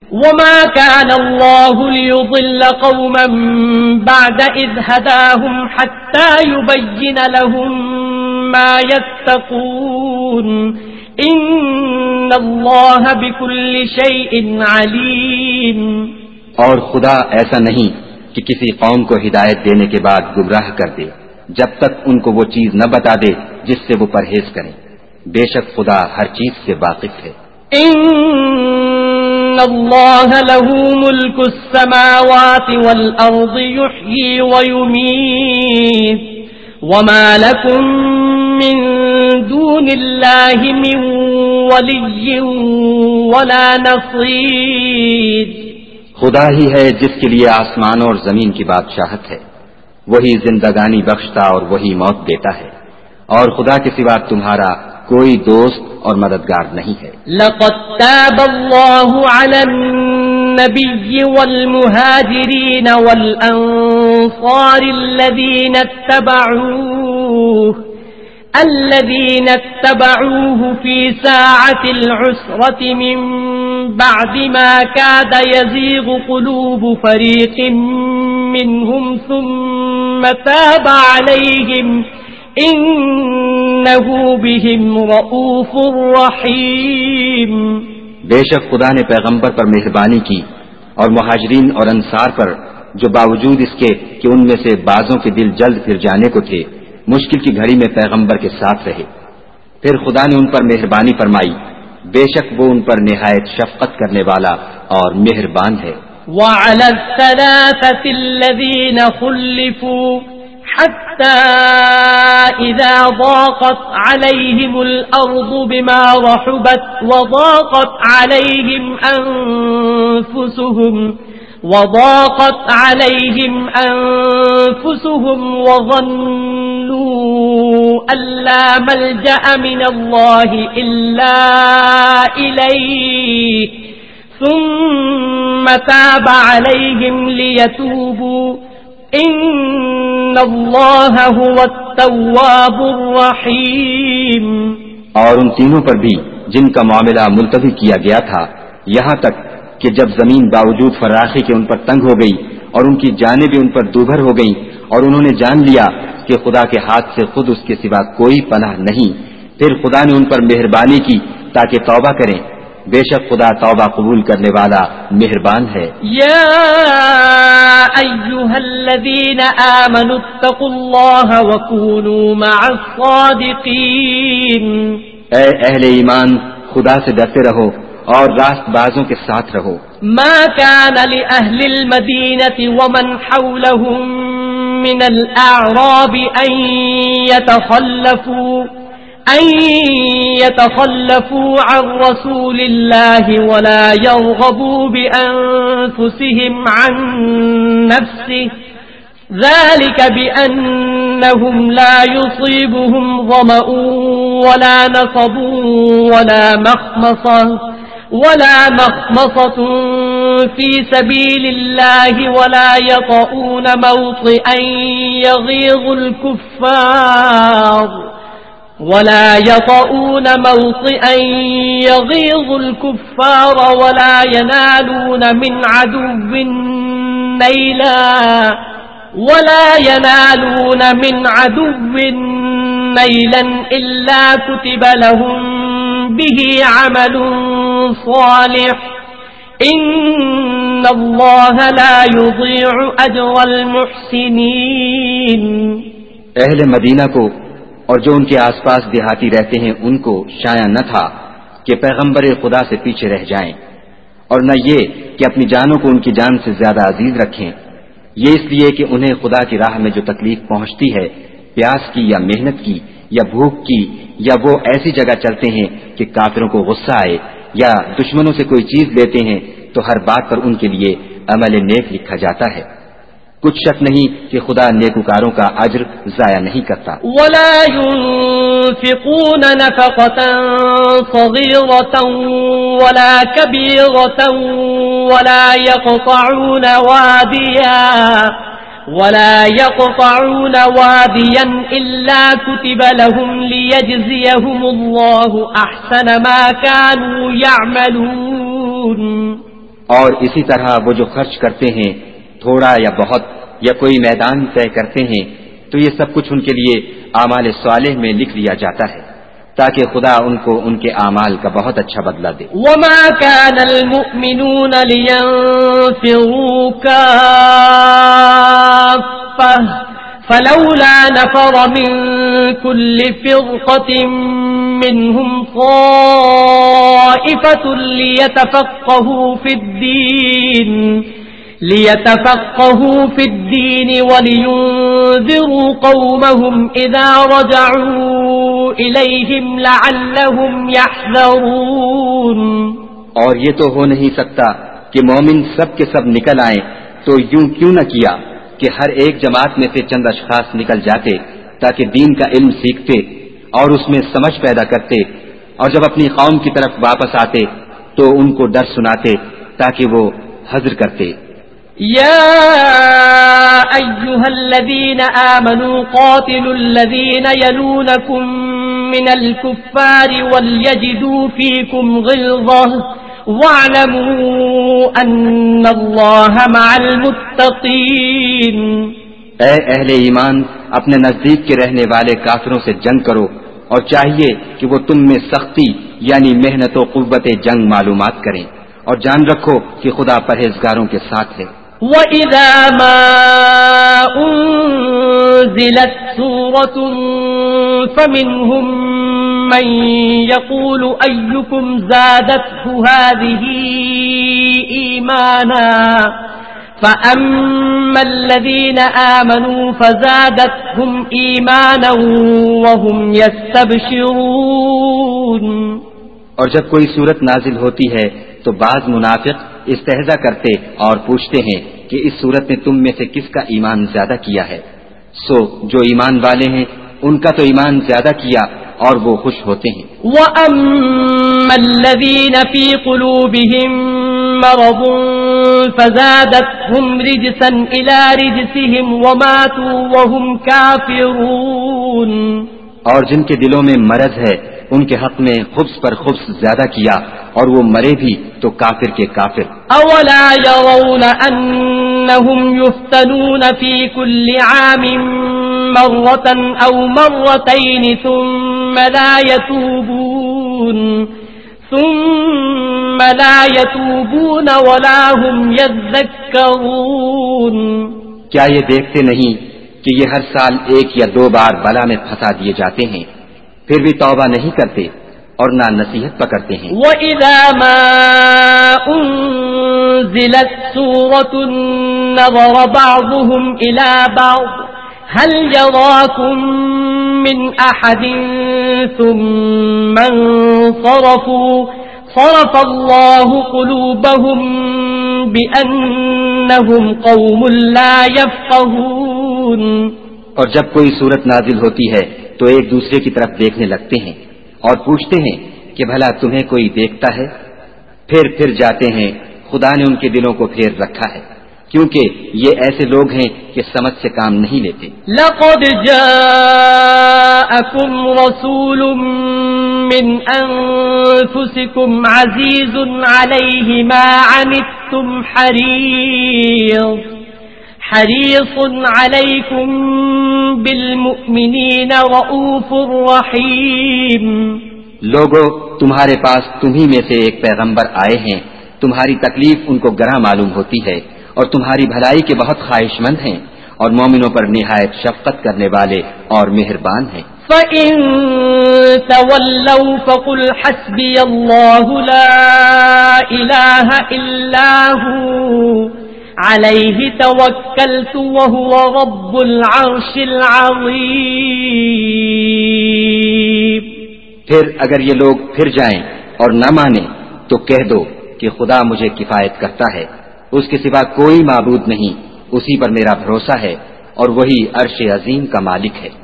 وما كان الله ليضل قوما بعد إذ هداهم حتى يبين لهم ما يتقون إن الله بكل شيء عليم۔ اور خدا ایسا نہیں کہ کسی قوم کو ہدایت دینے کے بعد گمراہ کر دے جب تک ان کو وہ چیز نہ بتا دے جس سے وہ پرہیز کریں، بے شک خدا ہر چیز سے واقف ہے۔ إن الله له ملك السماوات والأرض يحيي ويميت وما لكم من دون الله من ولي ولا نصير۔ خدا ہی ہے جس کے لیے آسمانوں اور زمین کی بادشاہت ہے، وہی زندگانی بخشتا اور وہی موت دیتا ہے، اور خدا کے سوا تمہارا کوئی دوست اور مددگار نہیں ہے۔ لقد تاب الله على النبي والمهاجرين والأنصار الذين اتبعوه في ساعة العسرة من بعد ما كاد يزيغ قلوب فريق منهم ثم تاب عليهم إنه بهم رؤوف رحيم۔ بے شک خدا نے پیغمبر پر مہربانی کی اور مہاجرین اور انصار پر، جو باوجود اس کے کہ ان میں سے بعضوں کے دل جلد پھر جانے کو تھے، مشکل کی گھڑی میں پیغمبر کے ساتھ رہے، پھر خدا نے ان پر مہربانی فرمائی، بے شک وہ ان پر نہایت شفقت کرنے والا اور مہربان ہے۔ وعلى الثلاثة الذين خلفوا حتى إذا ضاقت عليهم الأرض بما رحبت وضاقت عليهم أنفسهم وظنوا أن لا ملجأ من الله إلا إليه ثم تاب عليهم ليتوبوا إن الله هو التواب الرحيم۔ اور ان تینوں پر بھی جن کا معاملہ ملتوی کیا گیا تھا، یہاں تک کہ جب زمین باوجود فراخی کے ان پر تنگ ہو گئی اور ان کی جانیں بھی ان پر دوبھر ہو گئیں اور انہوں نے جان لیا کہ خدا کے ہاتھ سے خود اس کے سوا کوئی پناہ نہیں، پھر خدا نے ان پر مہربانی کی تاکہ توبہ کریں، بے شک خدا توبہ قبول کرنے والا مہربان ہے۔ یا ایھا الذین آمنوا اتقوا اللہ وکونوا مع الصادقین۔ اے اہل ایمان، خدا سے ڈرتے رہو اور راست بازوں کے ساتھ رہو۔ ما كان لأهل المدينة ومن حولهم من الأعراب أن يتخلفوا عن رسول الله ولا يرغبوا بأنفسهم عن نفسه ذلك بأنهم لا يصيبهم ظمأ ولا نصب ولا مخمصة في سبيل الله ولا يطؤون موطئا يغيظ الكفار ولا ينالون من عدو نيلا إلا كتب لهم به عمل صالح إن الله لا يضيع أجر المحسنين۔ اہل مدینہ کو اور جو ان کے آس پاس دیہاتی رہتے ہیں ان کو شایع نہ تھا کہ پیغمبر خدا سے پیچھے رہ جائیں، اور نہ یہ کہ اپنی جانوں کو ان کی جان سے زیادہ عزیز رکھیں، یہ اس لیے کہ انہیں خدا کی راہ میں جو تکلیف پہنچتی ہے، پیاس کی یا محنت کی یا بھوک کی، یا وہ ایسی جگہ چلتے ہیں کہ کافروں کو غصہ آئے یا دشمنوں سے کوئی چیز لیتے ہیں، تو ہر بات پر ان کے لیے عمل نیک لکھا جاتا ہے۔ کچھ شک نہیں کہ خدا نیکوکاروں کا اجر ضائع نہیں کرتا۔ ولا ينفقون نفقة صغيرة ولا كبيرة ولا يقطعون واديا إلا كتب لهم ليجزيهم الله أحسن ما كانوا يعملون۔ اور اسی طرح وہ جو خرچ کرتے ہیں تھوڑا یا بہت یا کوئی میدان طے کرتے ہیں تو یہ سب کچھ ان کے لیے اعمال صالح میں لکھ لیا جاتا ہے تاکہ خدا ان کو ان کے اعمال کا بہت اچھا بدلہ دے. وما كان المؤمنون لينفروا كافة فلولا نفر من كل فرقة منهم طائفة ليتفقهوا في الدين ولينذروا قومهم إذا رجعوا إليهم لعلهم يحذرون. اور یہ تو ہو نہیں سکتا کہ مومن سب کے سب نکل آئیں تو یوں کیوں نہ کیا کہ ہر ایک جماعت میں سے چند اشخاص نکل جاتے تاکہ دین کا علم سیکھتے اور اس میں سمجھ پیدا کرتے اور جب اپنی قوم کی طرف واپس آتے تو ان کو ڈر سناتے تاکہ وہ حذر کرتے. يا أيها الذين آمنوا قاتلوا الذين يلونكم من الكفار وليجدوا فيكم غلظة واعلموا أن الله مع المتقين. اے اہل ایمان اپنے نزدیک کے رہنے والے کافروں سے جنگ کرو اور چاہیے کہ وہ تم میں سختی یعنی محنت و قوت جنگ معلومات کریں اور جان رکھو کہ خدا پرہیزگاروں کے ساتھ ہے. وَإِذَا مَا أُنزِلَتْ سُورَةٌ فَمِنْهُمْ مَنْ يَقُولُ أَيُّكُمْ زَادَتْهُ هَذِهِ إِيمَانًا فَأَمَّا الَّذِينَ آمَنُوا فَزَادَتْهُمْ إِيمَانًا وَهُمْ يَسْتَبْشِرُونَ. اور جب کوئی صورت نازل ہوتی ہے تو بعض منافق استہزا کرتے اور پوچھتے ہیں کہ اس صورت نے تم میں سے کس کا ایمان زیادہ کیا ہے. سو جو ایمان والے ہیں ان کا تو ایمان زیادہ کیا اور وہ خوش ہوتے ہیں. وَأَمَّا الَّذِينَ فِي قُلُوبِهِم مَّرَضٌ فَزَادَتْهُمْ رِجْسًا إِلَى رِجْسِهِمْ وَمَاتُوا وَهُمْ كَافِرُونَ. اور جن کے دلوں میں مرض ہے ان کے حق میں خبث پر خبث زیادہ کیا اور وہ مرے بھی تو کافر کے کافر. اولا يرون انهم يفتنون في كل عام مرة او مرتين ثم لا يتوبون ولا هم يذكرون. کیا یہ دیکھتے نہیں کہ یہ ہر سال ایک یا دو بار بلا میں پھنسا دیے جاتے ہیں پھر بھی توبہ نہیں کرتے اور نہ نصیحت پکڑتے ہیں. وَإِذَا مَا أُنزِلَتْ سُورَةٌ نَظَرَ بَعْضُهُمْ إِلَى بَعْضٍ هَلْ يَرَاكُمْ مِنْ أَحَدٍ ثُمَّ انصَرَفُوا صَرَفَ اللَّهُ قُلُوبَهُمْ بِأَنَّهُمْ قَوْمٌ لَا يَفْقَهُونَ. اور جب کوئی صورت نازل ہوتی ہے تو ایک دوسرے کی طرف دیکھنے لگتے ہیں اور پوچھتے ہیں کہ بھلا تمہیں کوئی دیکھتا ہے. پھر جاتے ہیں خدا نے ان کے دلوں کو پھیر رکھا ہے کیونکہ یہ ایسے لوگ ہیں کہ سمجھ سے کام نہیں لیتے. لقد جاءكم رسول من أنفسكم عزيز عليه ما عنتم حريص عليكم بالمؤمنين رؤوف رحيم. لوگوں تمہارے پاس تمہیں میں سے ایک پیغمبر آئے ہیں تمہاری تکلیف ان کو گراں معلوم ہوتی ہے اور تمہاری بھلائی کے بہت خواہش مند ہیں اور مومنوں پر نہایت شفقت کرنے والے اور مہربان ہیں. فَإِن تَوَلَّوْا فَقُلْ حَسْبِيَ اللَّهُ لَا إِلَٰهَ إِلَّا هُوَ عَلَيْهِ تَوَكَّلْتُ وَهُوَ رَبُّ الْعَرْشِ الْعَظِيمِ. پھر اگر یہ لوگ پھر جائیں اور نہ مانیں تو کہہ دو کہ خدا مجھے کفایت کرتا ہے اس کے سوا کوئی معبود نہیں اسی پر میرا بھروسہ ہے اور وہی عرش عظیم کا مالک ہے.